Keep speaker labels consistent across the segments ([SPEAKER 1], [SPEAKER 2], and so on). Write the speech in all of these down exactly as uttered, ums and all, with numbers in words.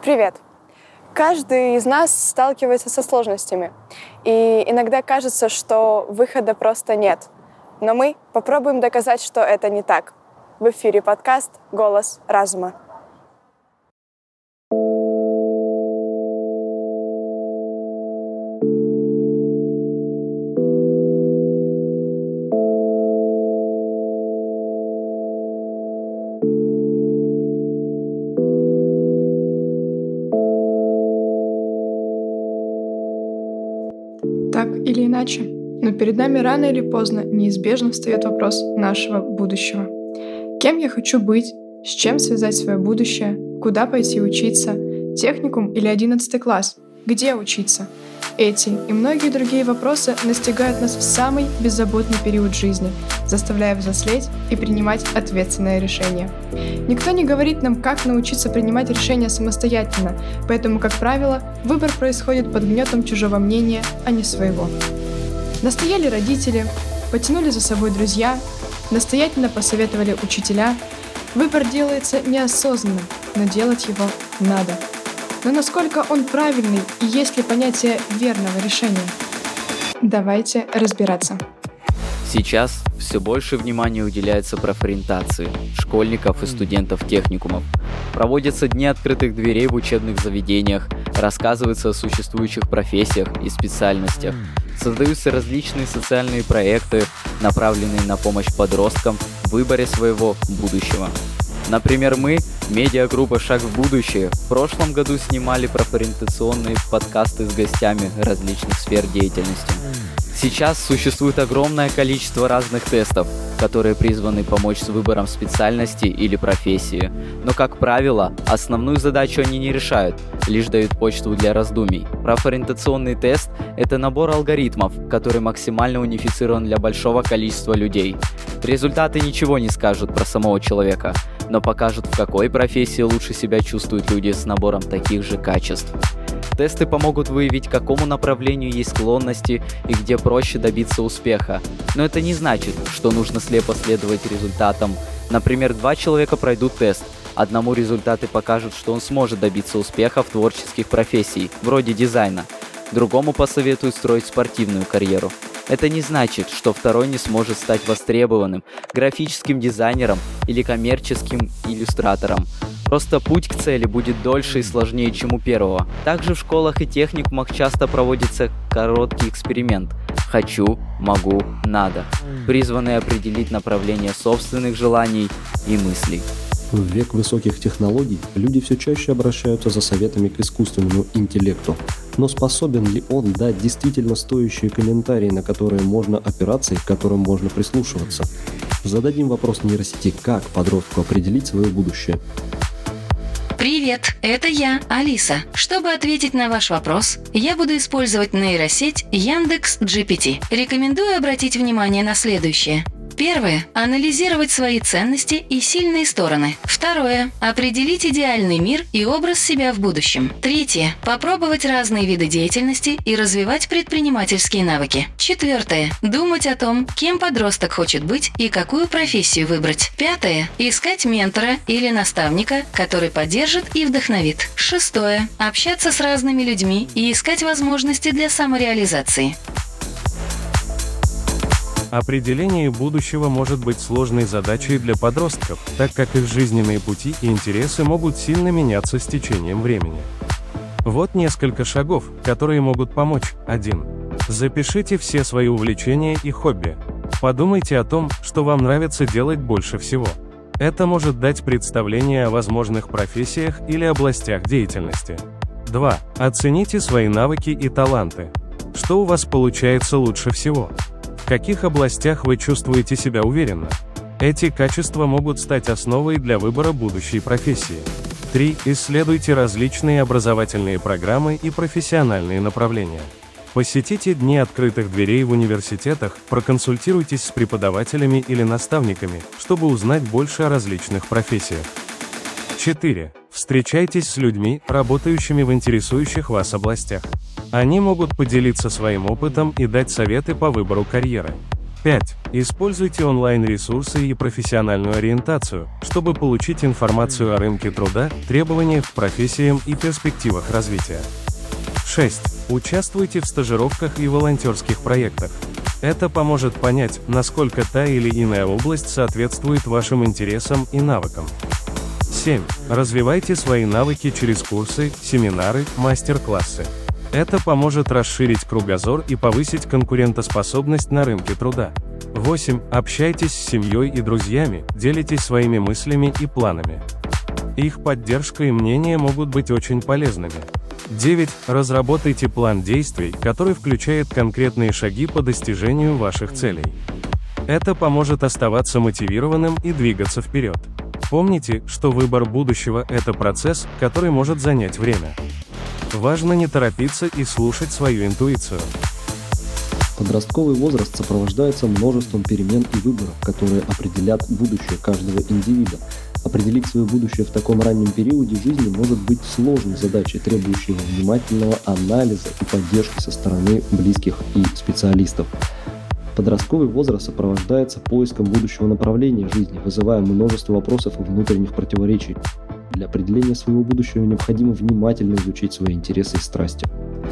[SPEAKER 1] Привет! Каждый из нас сталкивается со сложностями, и иногда кажется, что выхода просто нет. Но мы попробуем доказать, что это не так. В эфире подкаст «Голос разума».
[SPEAKER 2] Так или иначе, но перед нами рано или поздно неизбежно встает вопрос нашего будущего. Кем я хочу быть, с чем связать свое будущее, куда пойти учиться, техникум или одиннадцатый класс, где учиться? Эти и многие другие вопросы настигают нас в самый беззаботный период жизни, заставляя взрослеть и принимать ответственное решение. Никто не говорит нам, как научиться принимать решения самостоятельно, поэтому, как правило, выбор происходит под гнетом чужого мнения, а не своего. Настояли родители, потянули за собой друзья, настоятельно посоветовали учителя. Выбор делается неосознанно, но делать его надо. Но насколько он правильный и есть ли понятие верного решения? Давайте разбираться.
[SPEAKER 3] Сейчас все больше внимания уделяется профориентации школьников и студентов техникумов. Проводятся дни открытых дверей в учебных заведениях, рассказывается о существующих профессиях и специальностях. Создаются различные социальные проекты, направленные на помощь подросткам в выборе своего будущего. Например, мы, медиагруппа «Шаг в будущее», в прошлом году снимали профориентационные подкасты с гостями различных сфер деятельности. Сейчас существует огромное количество разных тестов, которые призваны помочь с выбором специальности или профессии. Но, как правило, основную задачу они не решают, лишь дают почву для раздумий. Профориентационный тест – это набор алгоритмов, который максимально унифицирован для большого количества людей. Результаты ничего не скажут про самого человека, но покажут, в какой профессии лучше себя чувствуют люди с набором таких же качеств. Тесты помогут выявить, к какому направлению есть склонности и где проще добиться успеха. Но это не значит, что нужно слепо следовать результатам. Например, два человека пройдут тест. Одному результаты покажут, что он сможет добиться успеха в творческих профессиях, вроде дизайна. Другому посоветуют строить спортивную карьеру. Это не значит, что второй не сможет стать востребованным графическим дизайнером или коммерческим иллюстратором. Просто путь к цели будет дольше и сложнее, чем у первого. Также в школах и техникумах часто проводится короткий эксперимент «хочу», «могу», «надо», призванный определить направление собственных желаний и мыслей.
[SPEAKER 4] В век высоких технологий люди все чаще обращаются за советами к искусственному интеллекту. Но способен ли он дать действительно стоящие комментарии, на которые можно опираться и к которым можно прислушиваться? Зададим вопрос нейросети, как подростку определить свое будущее.
[SPEAKER 5] Привет, это я, Алиса. Чтобы ответить на ваш вопрос, я буду использовать нейросеть Яндекс.Джи Пи Ти. Рекомендую обратить внимание на следующее. Первое. Анализировать свои ценности и сильные стороны. Второе. Определить идеальный мир и образ себя в будущем. Третье. Попробовать разные виды деятельности и развивать предпринимательские навыки. Четвертое. Думать о том, кем подросток хочет быть и какую профессию выбрать. Пятое. Искать ментора или наставника, который поддержит и вдохновит. Шестое. Общаться с разными людьми и искать возможности для самореализации.
[SPEAKER 6] Определение будущего может быть сложной задачей для подростков, так как их жизненные пути и интересы могут сильно меняться с течением времени. Вот несколько шагов, которые могут помочь. один. Запишите все свои увлечения и хобби. Подумайте о том, что вам нравится делать больше всего. Это может дать представление о возможных профессиях или областях деятельности. два. Оцените свои навыки и таланты. Что у вас получается лучше всего? В каких областях вы чувствуете себя уверенно? Эти качества могут стать основой для выбора будущей профессии. три. Исследуйте различные образовательные программы и профессиональные направления. Посетите дни открытых дверей в университетах, проконсультируйтесь с преподавателями или наставниками, чтобы узнать больше о различных профессиях. четыре. Встречайтесь с людьми, работающими в интересующих вас областях. Они могут поделиться своим опытом и дать советы по выбору карьеры. пять. Используйте онлайн-ресурсы и профессиональную ориентацию, чтобы получить информацию о рынке труда, требованиях к профессиям и перспективах развития. шесть. Участвуйте в стажировках и волонтерских проектах. Это поможет понять, насколько та или иная область соответствует вашим интересам и навыкам. семь. Развивайте свои навыки через курсы, семинары, мастер-классы. Это поможет расширить кругозор и повысить конкурентоспособность на рынке труда. восемь. Общайтесь с семьей и друзьями, делитесь своими мыслями и планами. Их поддержка и мнение могут быть очень полезными. девять. Разработайте план действий, который включает конкретные шаги по достижению ваших целей. Это поможет оставаться мотивированным и двигаться вперед. Помните, что выбор будущего – это процесс, который может занять время. Важно не торопиться и слушать свою интуицию.
[SPEAKER 4] Подростковый возраст сопровождается множеством перемен и выборов, которые определят будущее каждого индивида. Определить свое будущее в таком раннем периоде жизни может быть сложной задачей, требующей внимательного анализа и поддержки со стороны близких и специалистов. Подростковый возраст сопровождается поиском будущего направления жизни, вызывая множество вопросов и внутренних противоречий. Для определения своего будущего необходимо внимательно изучить свои интересы и страсти.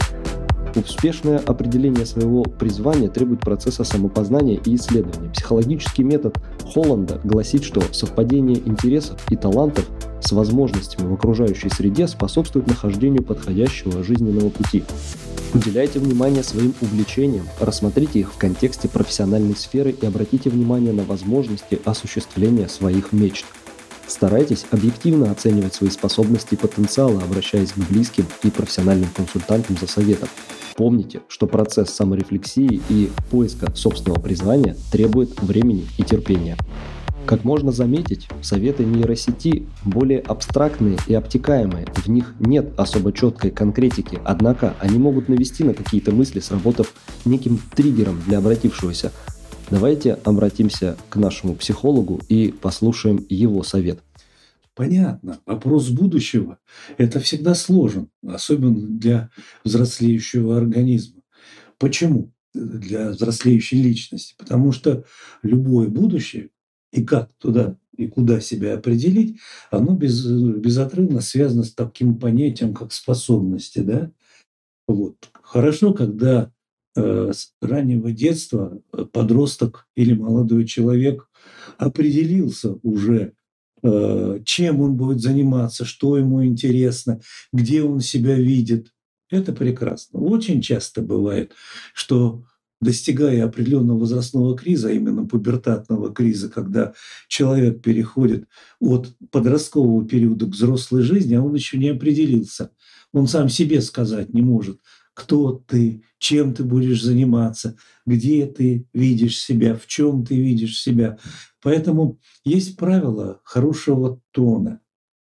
[SPEAKER 4] Успешное определение своего призвания требует процесса самопознания и исследования. Психологический метод Холланда гласит, что совпадение интересов и талантов с возможностями в окружающей среде способствует нахождению подходящего жизненного пути. Уделяйте внимание своим увлечениям, рассмотрите их в контексте профессиональной сферы и обратите внимание на возможности осуществления своих мечт. Старайтесь объективно оценивать свои способности и потенциалы, обращаясь к близким и профессиональным консультантам за советом. Помните, что процесс саморефлексии и поиска собственного призвания требует времени и терпения. Как можно заметить, советы нейросети более абстрактные и обтекаемые, в них нет особо четкой конкретики, однако они могут навести на какие-то мысли, сработав неким триггером для обратившегося. Давайте обратимся к нашему психологу и послушаем его совет.
[SPEAKER 7] Понятно, вопрос будущего – это всегда сложен, особенно для взрослеющего организма. Почему для взрослеющей личности? Потому что любое будущее, и как туда и куда себя определить, оно без, безотрывно связано с таким понятием, как способности. Да? Вот. Хорошо, когда э, с раннего детства подросток или молодой человек определился уже, э, чем он будет заниматься, что ему интересно, где он себя видит. Это прекрасно. Очень часто бывает, что достигая определенного возрастного криза, а именно пубертатного криза, когда человек переходит от подросткового периода к взрослой жизни, а он еще не определился. Он сам себе сказать не может, кто ты, чем ты будешь заниматься, где ты видишь себя, в чем ты видишь себя. Поэтому есть правило хорошего тона.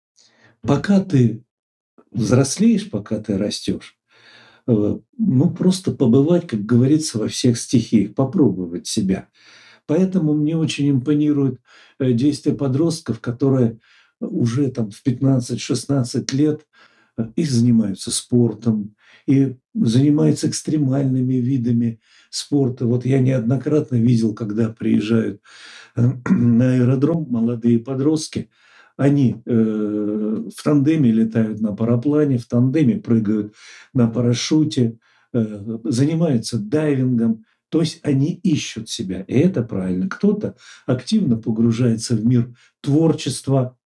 [SPEAKER 7] Пока ты взрослеешь, пока ты растешь, ну, просто побывать, как говорится, во всех стихиях, попробовать себя. Поэтому мне очень импонирует действия подростков, которые уже там в пятнадцать-шестнадцать лет и занимаются спортом, и занимаются экстремальными видами спорта. Вот я неоднократно видел, когда приезжают на аэродром молодые подростки, они э, в тандеме летают на параплане, в тандеме прыгают на парашюте, э, занимаются дайвингом. То есть они ищут себя, и это правильно. Кто-то активно погружается в мир творчества,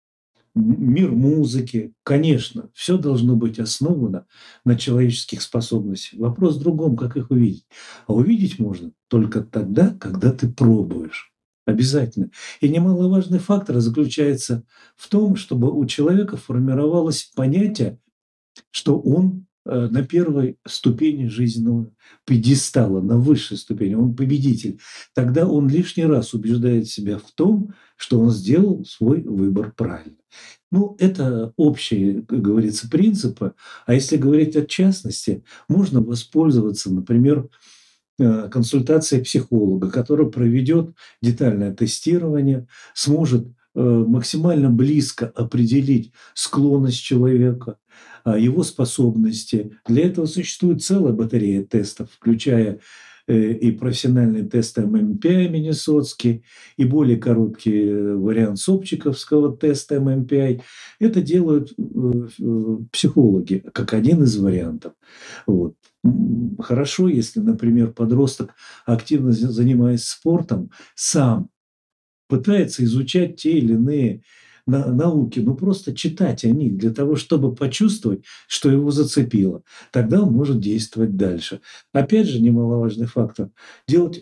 [SPEAKER 7] мир музыки. Конечно, все должно быть основано на человеческих способностях. Вопрос в другом, как их увидеть. А увидеть можно только тогда, когда ты пробуешь. Обязательно. И немаловажный фактор заключается в том, чтобы у человека формировалось понятие, что он на первой ступени жизненного пьедестала, на высшей ступени, он победитель. Тогда он лишний раз убеждает себя в том, что он сделал свой выбор правильно. Ну, это общие, как говорится, принципы. А если говорить о частности, можно воспользоваться, например, консультация психолога, который проведет детальное тестирование, сможет максимально близко определить склонность человека, его способности. Для этого существует целая батарея тестов, включая и профессиональные тесты эм эм пи ай Миннесотский, и более короткий вариант Собчаковского теста эм эм пи ай. Это делают психологи, как один из вариантов. Вот. Хорошо, если, например, подросток, активно занимаясь спортом, сам пытается изучать те или иные науки, ну просто читать о них для того, чтобы почувствовать, что его зацепило. Тогда он может действовать дальше. Опять же, немаловажный фактор – делать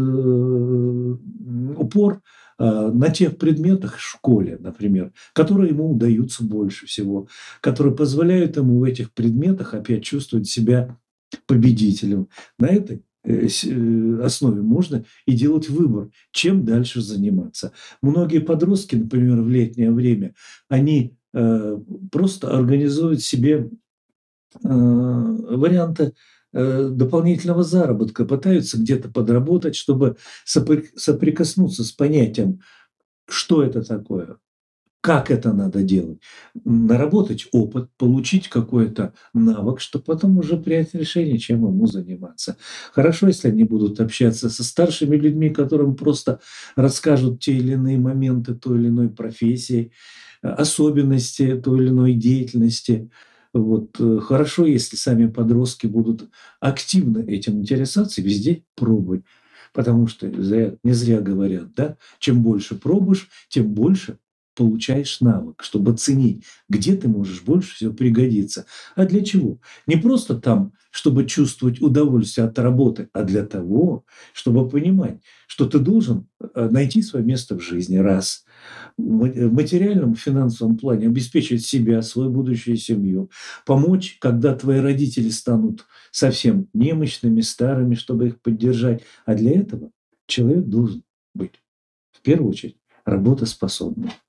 [SPEAKER 7] упор на тех предметах в школе, например, которые ему удаются больше всего, которые позволяют ему в этих предметах опять чувствовать себя победителем. На этой основе можно и делать выбор, чем дальше заниматься. Многие подростки, например, в летнее время, они э, просто организуют себе э, варианты э, дополнительного заработка, пытаются где-то подработать, чтобы соприкоснуться с понятием, что это такое, как это надо делать, наработать опыт, получить какой-то навык, чтобы потом уже принять решение, чем ему заниматься. Хорошо, если они будут общаться со старшими людьми, которым просто расскажут те или иные моменты той или иной профессии, особенности той или иной деятельности. Вот. Хорошо, если сами подростки будут активно этим интересоваться и везде пробовать. Потому что не зря говорят, да, чем больше пробуешь, тем больше получаешь навык, чтобы оценить, где ты можешь больше всего пригодиться. А для чего? Не просто там, чтобы чувствовать удовольствие от работы, а для того, чтобы понимать, что ты должен найти свое место в жизни, раз, в материальном, финансовом плане обеспечить себя, свою будущую семью, помочь, когда твои родители станут совсем немощными, старыми, чтобы их поддержать. А для этого человек должен быть, в первую очередь, работоспособным.